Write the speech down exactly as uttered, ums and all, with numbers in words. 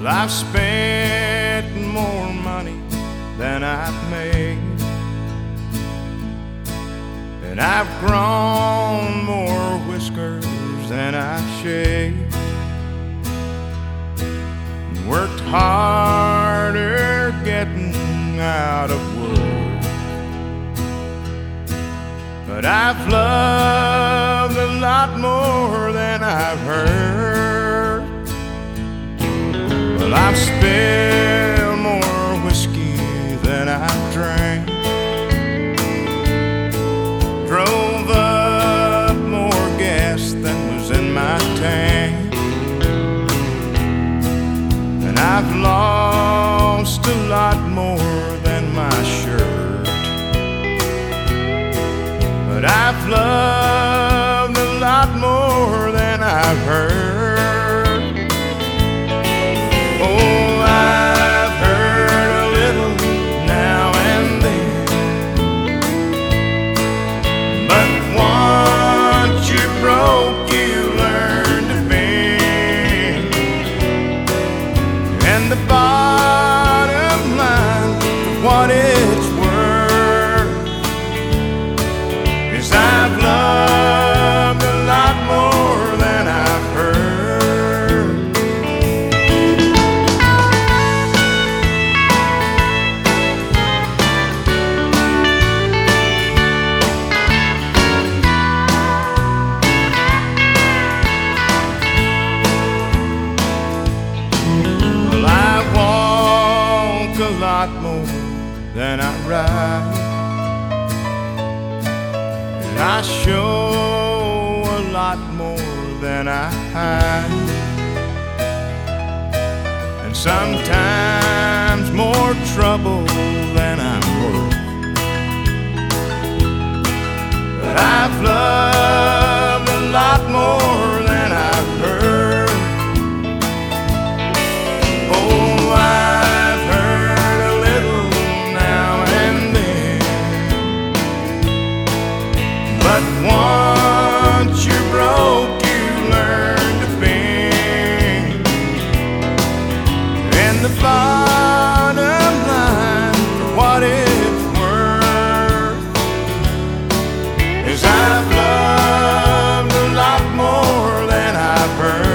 I've spent more money than I've made, and I've grown more whiskers than I've shaved, and worked harder getting out of work. But I've loved a lot more than I've heard. Well, I've spilled more whiskey than I've drank, drove up more gas than was in my tank, and I've lost a lot more than my shirt. But I've loved a lot more than I've heard. Oh, I've heard a little now and then, but once you're broke, you learn to bend. And the bottom line of what it's worth is I've loved a lot more than I've heard. Well, I walk a lot more than I ride, and I show a lot more than I hide, and sometimes more trouble than I'm worth. But I've loved a lot more than I've heard. Oh, I've heard a little now and then, but once you're broke, you learn to bend. And the bottom line for what it's worth is I've loved a lot more than I've heard.